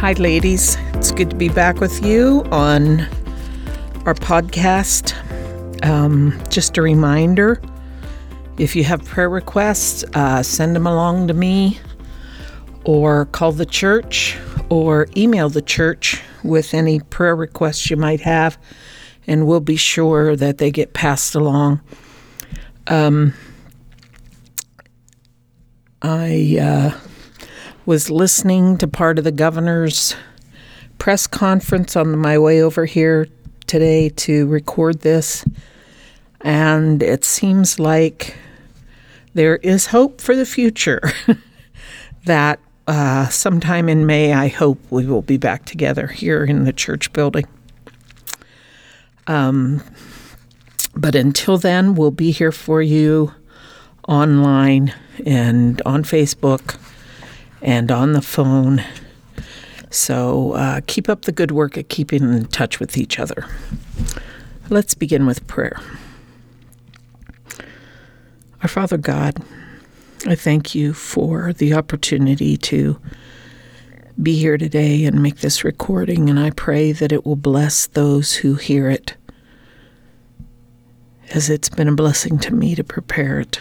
Hi, ladies. It's good to be back with you on our podcast. Just a reminder, if you have prayer requests, send them along to me or call the church or email the church with any prayer requests you might have, and we'll be sure that they get passed along. I was listening to part of the governor's press conference on my way over here today to record this, and it seems like there is hope for the future that sometime in May, I hope we will be back together here in the church building. But until then, we'll be here for you online and on Facebook and on the phone. So keep up the good work of keeping in touch with each other. Let's begin with prayer. Our Father God, I thank you for the opportunity to be here today and make this recording, and I pray that it will bless those who hear it, as it's been a blessing to me to prepare it.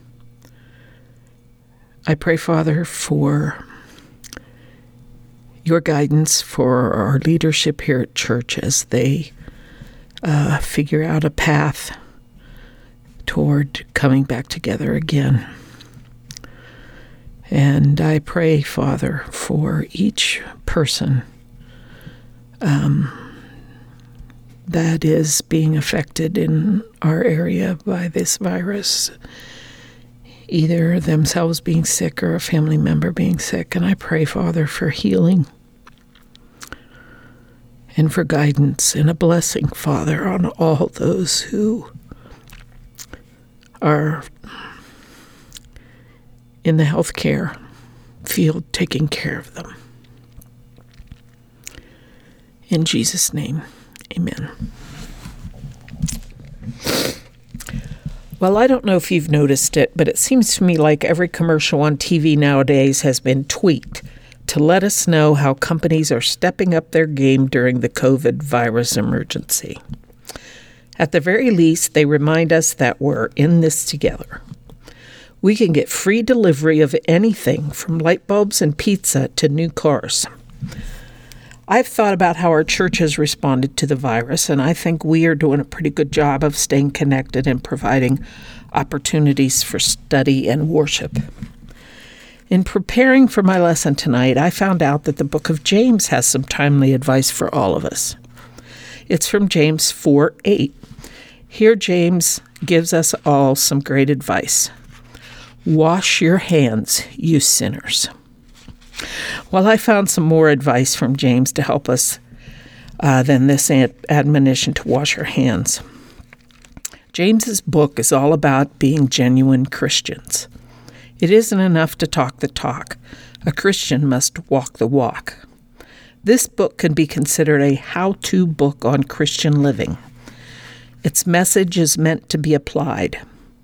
I pray, Father, for your guidance for our leadership here at church as they figure out a path toward coming back together again. And I pray, Father, for each person that is being affected in our area by this virus, either themselves being sick or a family member being sick. And I pray, Father, for healing and for guidance and a blessing, Father, on all those who are in the healthcare field taking care of them. In Jesus' name, amen. Well, I don't know if you've noticed it, but it seems to me like every commercial on TV nowadays has been tweaked to let us know how companies are stepping up their game during the COVID virus emergency. At the very least, they remind us that we're in this together. We can get free delivery of anything from light bulbs and pizza to new cars. I've thought about how our church has responded to the virus, and I think we are doing a pretty good job of staying connected and providing opportunities for study and worship. In preparing for my lesson tonight, I found out that the book of James has some timely advice for all of us. It's from James 4:8. Here James gives us all some great advice. Wash your hands, you sinners. Well, I found some more advice from James to help us than this admonition to wash our hands. James's book is all about being genuine Christians. It isn't enough to talk the talk. A Christian must walk the walk. This book can be considered a how-to book on Christian living. Its message is meant to be applied.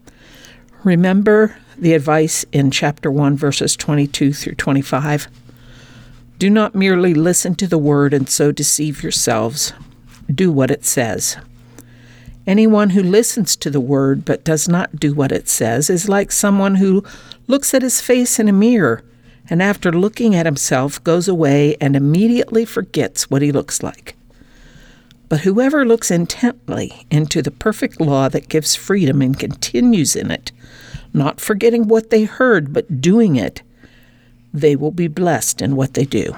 Remember the advice in chapter 1, verses 22 through 25. Do not merely listen to the word and so deceive yourselves. Do what it says. Anyone who listens to the word but does not do what it says is like someone who looks at his face in a mirror and after looking at himself goes away and immediately forgets what he looks like. But whoever looks intently into the perfect law that gives freedom and continues in it, not forgetting what they heard, but doing it, they will be blessed in what they do.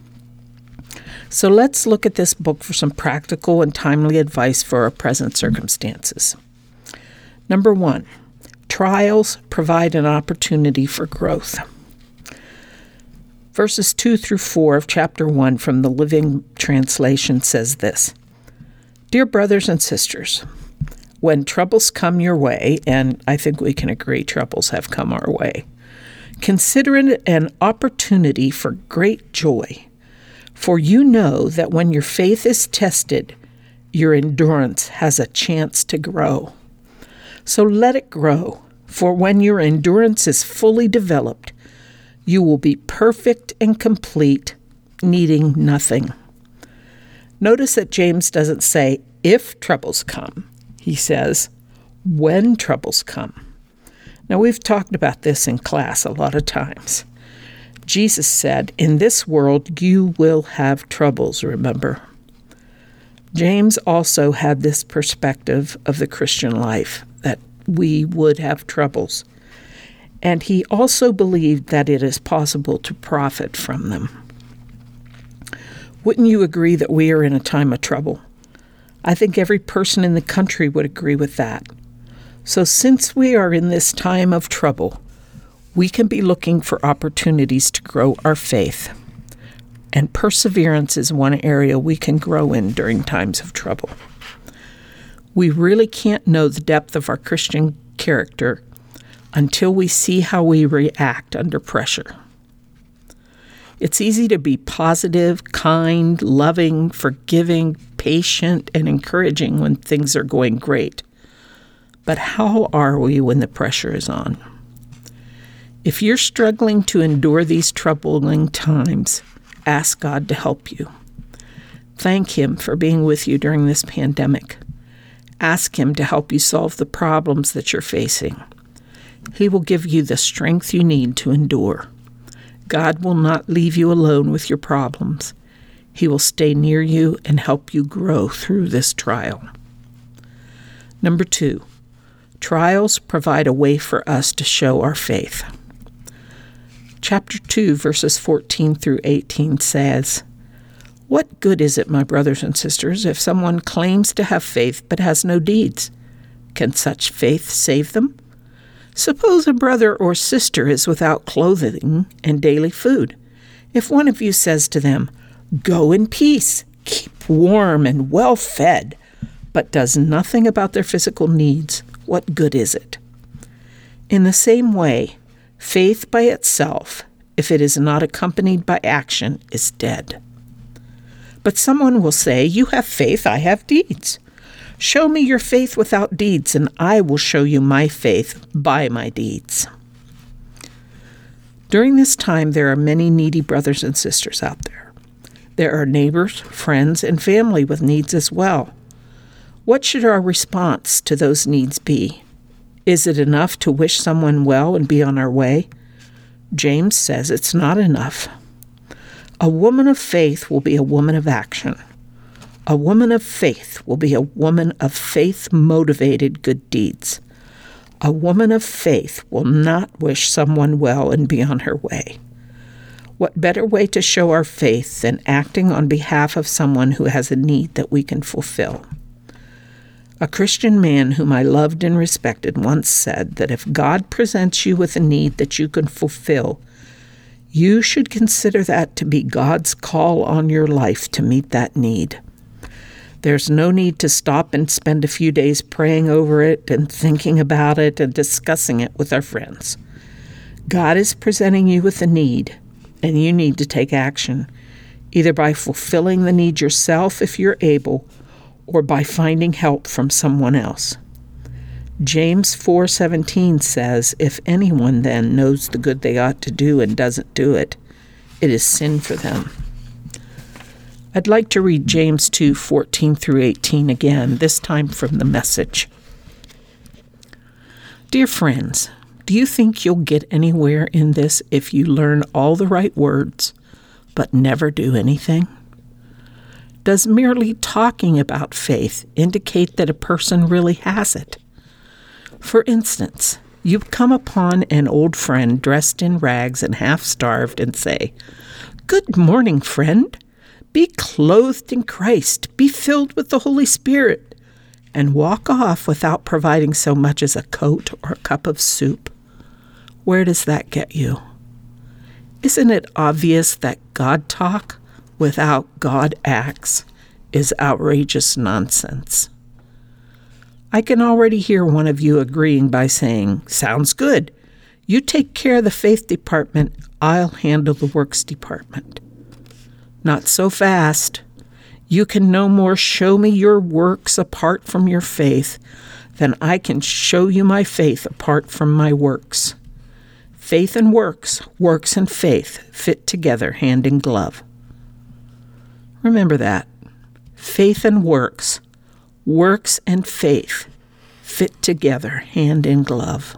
So let's look at this book for some practical and timely advice for our present circumstances. Number 1, trials provide an opportunity for growth. Verses 2 through 4 of chapter 1 from the Living Translation says this. Dear brothers and sisters, when troubles come your way, and I think we can agree troubles have come our way, consider it an opportunity for great joy. For you know that when your faith is tested, your endurance has a chance to grow. So let it grow, for when your endurance is fully developed, you will be perfect and complete, needing nothing. Notice that James doesn't say, if troubles come. He says, when troubles come. Now, we've talked about this in class a lot of times. Jesus said, in this world you will have troubles, remember? James also had this perspective of the Christian life, that we would have troubles. And he also believed that it is possible to profit from them. Wouldn't you agree that we are in a time of trouble? I think every person in the country would agree with that. So since we are in this time of trouble, we can be looking for opportunities to grow our faith. And perseverance is one area we can grow in during times of trouble. We really can't know the depth of our Christian character until we see how we react under pressure. It's easy to be positive, kind, loving, forgiving, patient, and encouraging when things are going great. But how are we when the pressure is on? If you're struggling to endure these troubling times, ask God to help you. Thank Him for being with you during this pandemic. Ask Him to help you solve the problems that you're facing. He will give you the strength you need to endure. God will not leave you alone with your problems. He will stay near you and help you grow through this trial. Number 2, trials provide a way for us to show our faith. Chapter 2, verses 14 through 18 says, "What good is it, my brothers and sisters, if someone claims to have faith but has no deeds? Can such faith save them? Suppose a brother or sister is without clothing and daily food. If one of you says to them, 'Go in peace, keep warm and well fed,' but does nothing about their physical needs, what good is it? In the same way, faith by itself, if it is not accompanied by action, is dead. But someone will say, 'You have faith, I have deeds. Show me your faith without deeds, and I will show you my faith by my deeds.'" During this time, there are many needy brothers and sisters out there. There are neighbors, friends, and family with needs as well. What should our response to those needs be? Is it enough to wish someone well and be on our way? James says it's not enough. A woman of faith will be a woman of action. A woman of faith will be a woman of faith-motivated good deeds. A woman of faith will not wish someone well and be on her way. What better way to show our faith than acting on behalf of someone who has a need that we can fulfill? A Christian man whom I loved and respected once said that if God presents you with a need that you can fulfill, you should consider that to be God's call on your life to meet that need. There's no need to stop and spend a few days praying over it and thinking about it and discussing it with our friends. God is presenting you with a need, and you need to take action, either by fulfilling the need yourself if you're able, or by finding help from someone else. James 4:17 says, "If anyone then knows the good they ought to do and doesn't do it, it is sin for them." I'd like to read James 2:14 through 18 again, this time from the Message. "Dear friends, do you think you'll get anywhere in this if you learn all the right words, but never do anything? Does merely talking about faith indicate that a person really has it? For instance, you come upon an old friend dressed in rags and half-starved and say, 'Good morning, friend. Be clothed in Christ. Be filled with the Holy Spirit,' and walk off without providing so much as a coat or a cup of soup. Where does that get you? Isn't it obvious that God talk without God acts is outrageous nonsense? I can already hear one of you agreeing by saying, 'Sounds good. You take care of the faith department, I'll handle the works department.' Not so fast. You can no more show me your works apart from your faith than I can show you my faith apart from my works. Faith and works, works and faith fit together hand in glove." Remember that. Faith and works, works and faith fit together hand in glove.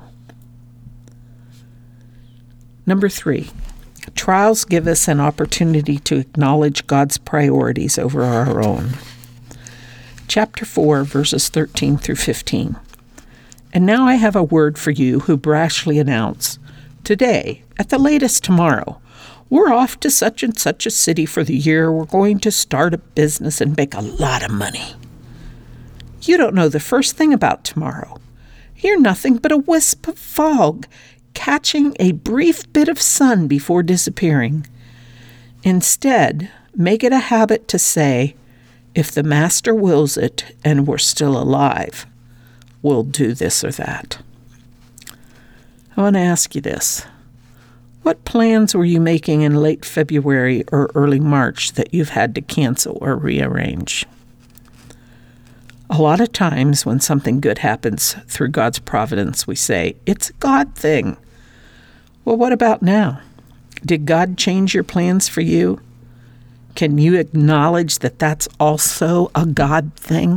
Number 3, trials give us an opportunity to acknowledge God's priorities over our own. Chapter 4, verses 13 through 15. And now I have a word for you who brashly announce, today, at the latest tomorrow, we're off to such and such a city for the year. We're going to start a business and make a lot of money. You don't know the first thing about tomorrow. You're nothing but a wisp of fog, catching a brief bit of sun before disappearing. Instead, make it a habit to say, if the Master wills it and we're still alive, we'll do this or that. I want to ask you this. What plans were you making in late February or early March that you've had to cancel or rearrange? A lot of times when something good happens through God's providence, we say, it's a God thing. Well, what about now? Did God change your plans for you? Can you acknowledge that that's also a God thing?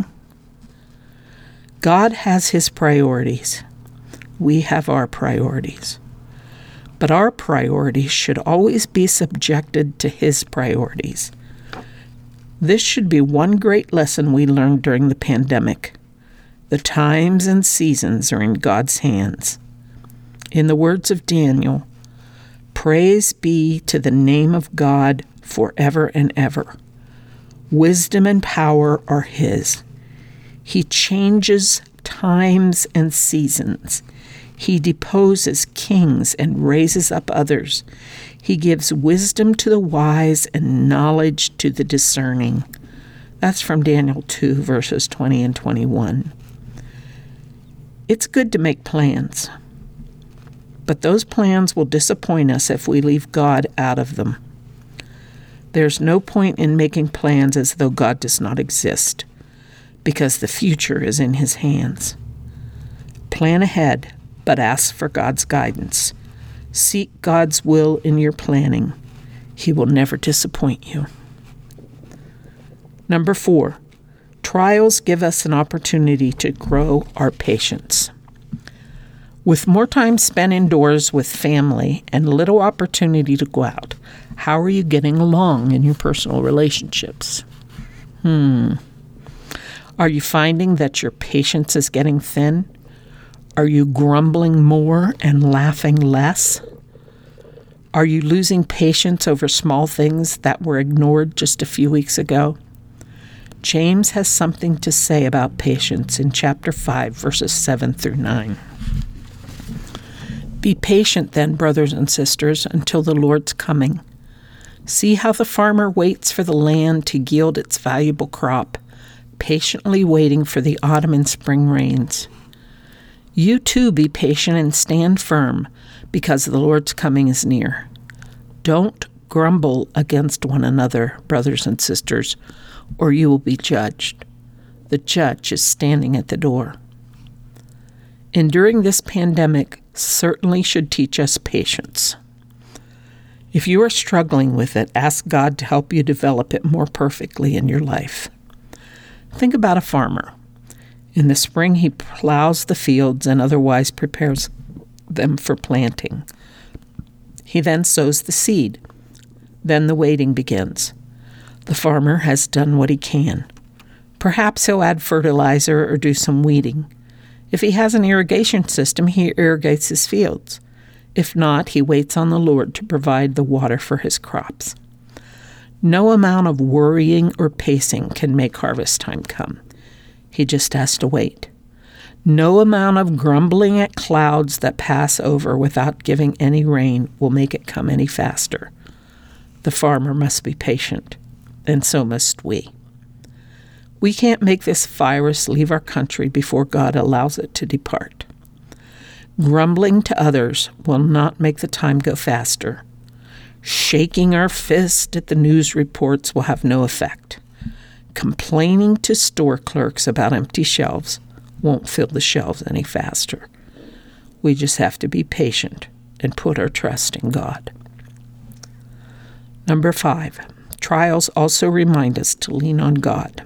God has his priorities. We have our priorities. But our priorities should always be subjected to his priorities. This should be one great lesson we learned during the pandemic. The times and seasons are in God's hands. In the words of Daniel, praise be to the name of God forever and ever. Wisdom and power are his. He changes times and seasons. He deposes kings and raises up others. He gives wisdom to the wise and knowledge to the discerning. That's from Daniel 2, verses 20 and 21. It's good to make plans, but those plans will disappoint us if we leave God out of them. There's no point in making plans as though God does not exist, because the future is in his hands. Plan ahead, but ask for God's guidance. Seek God's will in your planning. He will never disappoint you. Number 4, trials give us an opportunity to grow our patience. With more time spent indoors with family and little opportunity to go out, how are you getting along in your personal relationships? Are you finding that your patience is getting thin? Are you grumbling more and laughing less? Are you losing patience over small things that were ignored just a few weeks ago? James has something to say about patience in chapter 5, verses 7 through 9. Be patient then, brothers and sisters, until the Lord's coming. See how the farmer waits for the land to yield its valuable crop, patiently waiting for the autumn and spring rains. You too be patient and stand firm, because the Lord's coming is near. Don't grumble against one another, brothers and sisters, or you will be judged. The judge is standing at the door. Enduring this pandemic certainly should teach us patience. If you are struggling with it, ask God to help you develop it more perfectly in your life. Think about a farmer. In the spring, he plows the fields and otherwise prepares them for planting. He then sows the seed. Then the waiting begins. The farmer has done what he can. Perhaps he'll add fertilizer or do some weeding. If he has an irrigation system, he irrigates his fields. If not, he waits on the Lord to provide the water for his crops. No amount of worrying or pacing can make harvest time come. He just has to wait. No amount of grumbling at clouds that pass over without giving any rain will make it come any faster. The farmer must be patient, and so must we. We can't make this virus leave our country before God allows it to depart. Grumbling to others will not make the time go faster. Shaking our fist at the news reports will have no effect. Complaining to store clerks about empty shelves won't fill the shelves any faster. We just have to be patient and put our trust in God. Number 5, Trials also remind us to lean on God.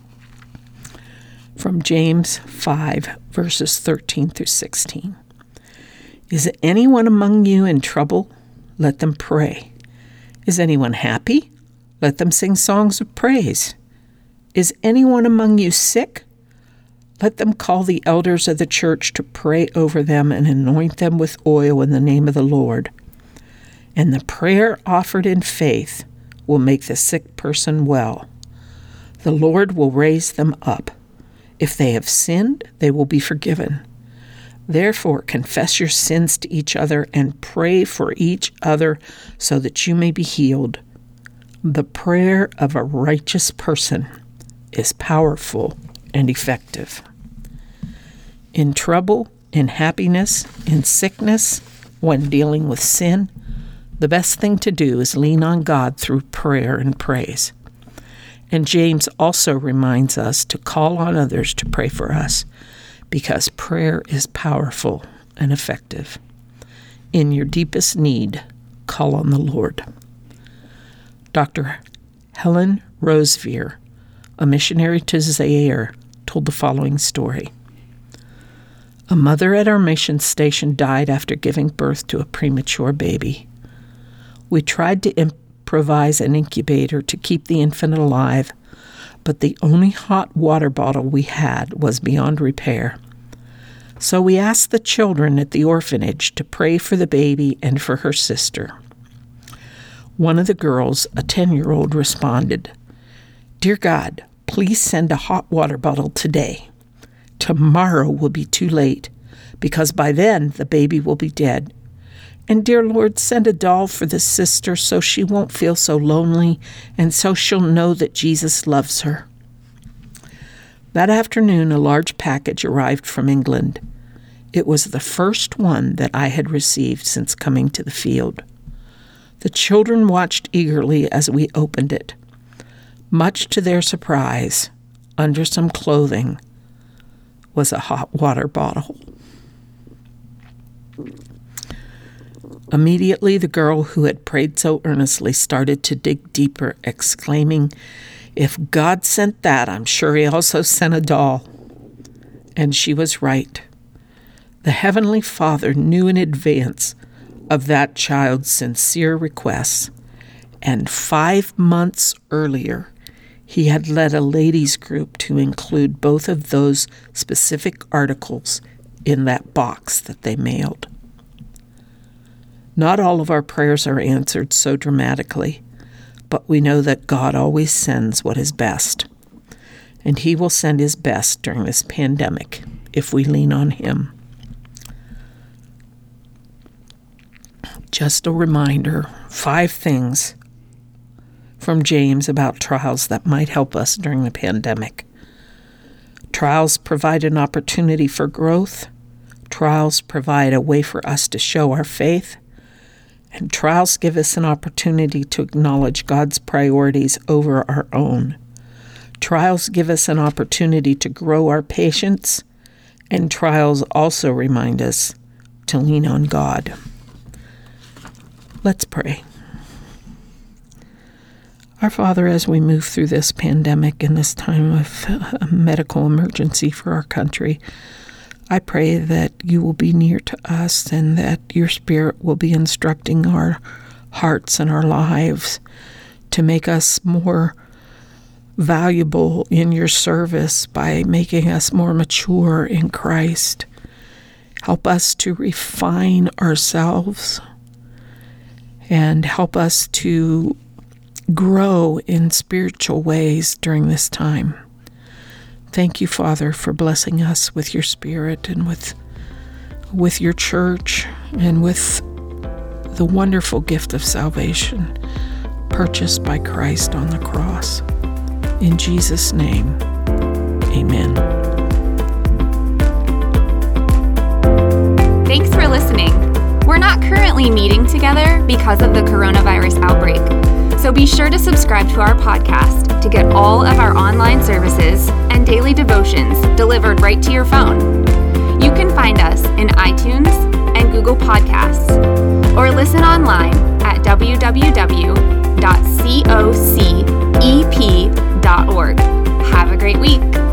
From James 5, verses 13 through 16. Is anyone among you in trouble? Let them pray. Is anyone happy? Let them sing songs of praise. Is anyone among you sick? Let them call the elders of the church to pray over them and anoint them with oil in the name of the Lord. And the prayer offered in faith will make the sick person well. The Lord will raise them up. If they have sinned, they will be forgiven. Therefore, confess your sins to each other and pray for each other so that you may be healed. The prayer of a righteous person is powerful and effective. In trouble, in happiness, in sickness, when dealing with sin, the best thing to do is lean on God through prayer and praise. And James also reminds us to call on others to pray for us, because prayer is powerful and effective. In your deepest need, call on the Lord. Dr. Helen Roseveare, a missionary to Zaire, told the following story. A mother at our mission station died after giving birth to a premature baby. We tried to improvise an incubator to keep the infant alive, but the only hot water bottle we had was beyond repair. So we asked the children at the orphanage to pray for the baby and for her sister. One of the girls, a 10-year-old, responded, "Dear God, please send a hot water bottle today. Tomorrow will be too late, because by then the baby will be dead. And dear Lord, send a doll for the sister so she won't feel so lonely and so she'll know that Jesus loves her." That afternoon, a large package arrived from England. It was the first one that I had received since coming to the field. The children watched eagerly as we opened it. Much to their surprise, under some clothing was a hot water bottle. Immediately, the girl who had prayed so earnestly started to dig deeper, exclaiming, "If God sent that, I'm sure he also sent a doll." And she was right. The Heavenly Father knew in advance of that child's sincere requests, and 5 months earlier, he had led a ladies' group to include both of those specific articles in that box that they mailed. Not all of our prayers are answered so dramatically, but we know that God always sends what is best. And he will send his best during this pandemic if we lean on him. Just a reminder, 5 things from James about trials that might help us during the pandemic. Trials provide an opportunity for growth. Trials provide a way for us to show our faith. And trials give us an opportunity to acknowledge God's priorities over our own. Trials give us an opportunity to grow our patience, and trials also remind us to lean on God. Let's pray. Our Father, as we move through this pandemic and this time of a medical emergency for our country, I pray that you will be near to us and that your Spirit will be instructing our hearts and our lives to make us more valuable in your service by making us more mature in Christ. Help us to refine ourselves and help us to grow in spiritual ways during this time. Thank you, Father, for blessing us with your Spirit and with your church and with the wonderful gift of salvation purchased by Christ on the cross. In Jesus' name, amen. Thanks for listening. We're not currently meeting together because of the coronavirus outbreak, so be sure to subscribe to our podcast to get all of our online services and daily devotions delivered right to your phone. You can find us in iTunes and Google Podcasts, or listen online at www.coc.church. ccfp.org. Have a great week.